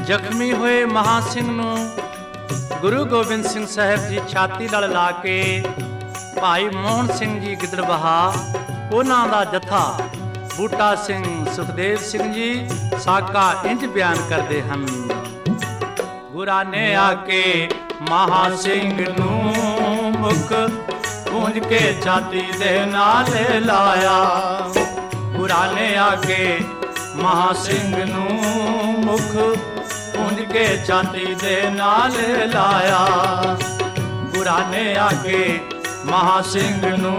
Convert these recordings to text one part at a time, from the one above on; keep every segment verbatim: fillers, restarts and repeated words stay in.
ਜ਼ਖਮੀ ਹੋਏ ਮਹਾਂ ਸਿੰਘ ਨੂੰ ਗੁਰੂ ਗੋਬਿੰਦ ਸਿੰਘ ਸਾਹਿਬ ਜੀ ਛਾਤੀ ਨਾਲ ਲਾ ਕੇ ਭਾਈ ਮੋਹਨ ਸਿੰਘ ਜੀ ਗਿੱਦੜਬਾਹਾ, ਉਹਨਾਂ ਦਾ ਜੱਥਾ ਬੂਟਾ ਸਿੰਘ, ਸੁਖਦੇਵ ਸਿੰਘ ਜੀ ਸਾਕਾ ਇੰਜ ਬਿਆਨ ਕਰਦੇ ਹਨ। ਗੁਰਾਂ ਨੇ ਆ ਕੇ ਮਹਾਂ ਸਿੰਘ ਨੂੰ ਮੁਖ ਪੂੰਝ ਕੇ ਛਾਤੀ ਦੇ ਨਾਲ ਲਾਇਆ। ਗੁਰਾਂ ਨੇ ਆ ਕੇ ਮਹਾਂ ਸਿੰਘ ਨੂੰ ਮੁਖ ਪੂੰਝ ਕੇ ਛਾਤੀ ਦੇ ਨਾਲ ਲਾਇਆ। ਗੁਰਾਂ ਨੇ ਆ ਕੇ ਮਹਾਂ ਸਿੰਘ ਨੂੰ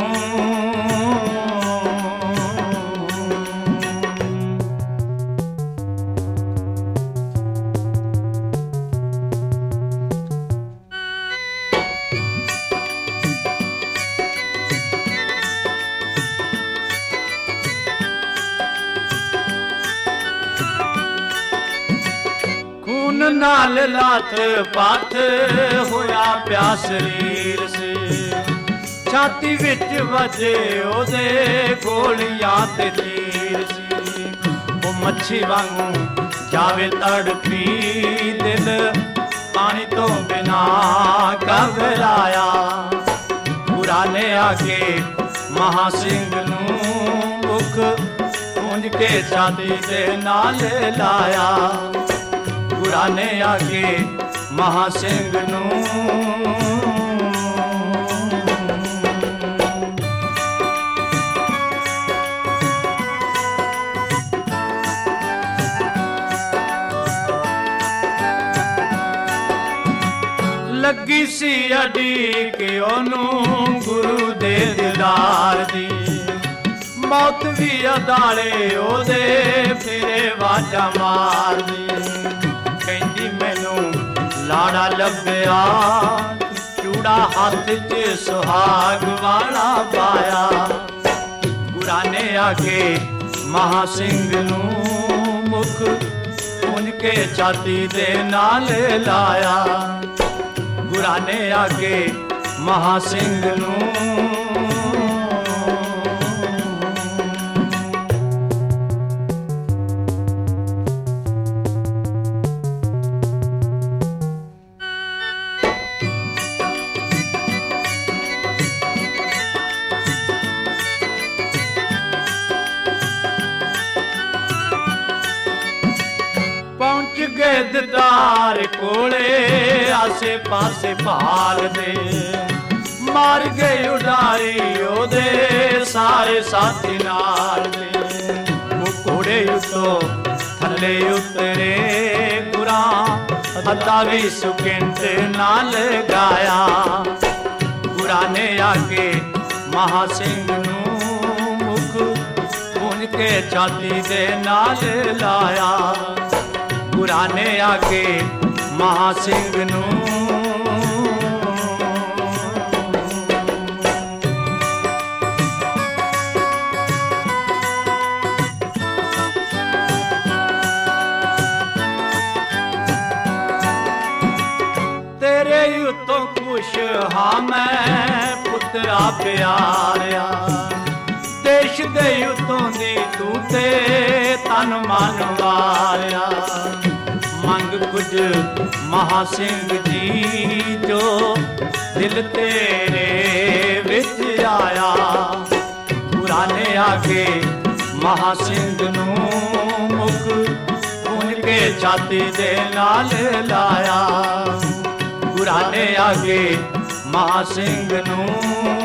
ਨਾਲ ਲਾਤ ਪਾਥ ਹੋਇਆ ਪਿਆ ਸਰੀਰ ਸੀ। ਛਾਤੀ ਵਿੱਚ ਵੱਜੇ ਉਹਦੇ ਗੋਲੀਆਂ ਤੇ ਤੀਰ ਸੀ। ਉਹ ਮੱਛੀ ਵਾਂਗੂ ਜਾਵੇ ਤੜਪੀ, ਦਿਲ ਪਾਣੀ ਤੋਂ ਬਿਨਾ ਘਬਰਾਇਆ। ਗੁਰਾਂ ਨੇ ਆ ਕੇ ਮਹਾਂ ਸਿੰਘ ਨੂੰ ਮੁਖ ਪੂੰਝ ਕੇ ਛਾਤੀ ਦੇ ਨਾਲ ਲਾਇਆ। ਗੁਰਾਂ ਨੇ ਆ ਕੇ ਮਹਾਂ ਸਿੰਘ ਨੂੰ ਲੱਗੀ ਸੀ ਅਡੀਕ ਉਹਨੂੰ ਗੁਰੂ ਦੇ ਦੀਦਾਰ ਦੀ। ਮੌਤ ਵੀ ਅਦਾਲੇ ਉਹਦੇ ਫਿਰੇ ਵਾਜਾਂ ਮਾਰਦੀ। ਕਹਿੰਦੀ ਮੈਨੂੰ ਲਾੜਾ ਲੱਭਿਆ, ਚੂੜਾ ਹੱਥ 'ਚ ਸੁਹਾਗ ਵਾਲਾ ਪਾਇਆ। ਗੁਰਾਂ ਨੇ ਆ ਕੇ ਮਹਾਂ ਸਿੰਘ ਨੂੰ ਮੁਖ ਪੂੰਝ ਕੇ ਛਾਤੀ ਦੇ ਨਾਲ ਲਾਇਆ। ਗੁਰਾਂ ਨੇ ਆ ਕੇ ਮਹਾਂ ਸਿੰਘ ਨੂੰ ਦਿਦਾਰ ਕੋਲੇ ਆਸੇ ਪਾਸੇ ਭਾਲਦੇ। ਮਾਰ ਗਏ ਉਡਾਰੀ ਉਹਦੇ ਸਾਰੇ ਸਾਥੀ ਨਾਲ ਦੇ। ਉਹ ਘੋੜੇ ਉੱਤੋਂ ਥੱਲੇ ਉਤਰੇ, ਗੁਰਾਂ ਅੱਧਾ ਵੀ ਸਕਿੰਟ ਨਾਲ ਗਾਇਆ। ਗੁਰਾਂ ਨੇ ਆ ਕੇ ਮਹਾਂ ਸਿੰਘ ਨੂੰ ਮੁਖ ਪੂੰਝ ਕੇ ਛਾਤੀ ਦੇ ਨਾਲ ਲਾਇਆ। ਗੁਰਾਂ ਨੇ ਆ ਕੇ ਮਹਾਂ ਸਿੰਘ ਨੂੰ ਤੇਰੇ ਉੱਤੋਂ ਖੁਸ਼ ਹਾਂ ਮੈਂ ਪੁੱਤਰਾ ਪਿਆਰਿਆ। ਦੇਸ਼ ਦੇ ਉੱਤੋਂ ਦੀ ਤੂੰ ਤੇ ਤਨ ਮਨ ਵਾਰਿਆ। ਮੰਗ ਕੁਝ ਮਹਾਂ ਸਿੰਘ ਜੀ ਜੋ ਦਿਲ ਤੇਰੇ ਵਿੱਚ ਆਇਆ। ਗੁਰਾਂ ਨੇ ਆ ਕੇ ਮਹਾਂ ਸਿੰਘ ਨੂੰ ਮੁਖ ਪੂੰਝ ਕੇ ਛਾਤੀ ਦੇ ਨਾਲ ਲਾਇਆ। ਗੁਰਾਂ ਨੇ ਆ ਕੇ ਮਹਾਂ ਸਿੰਘ ਨੂੰ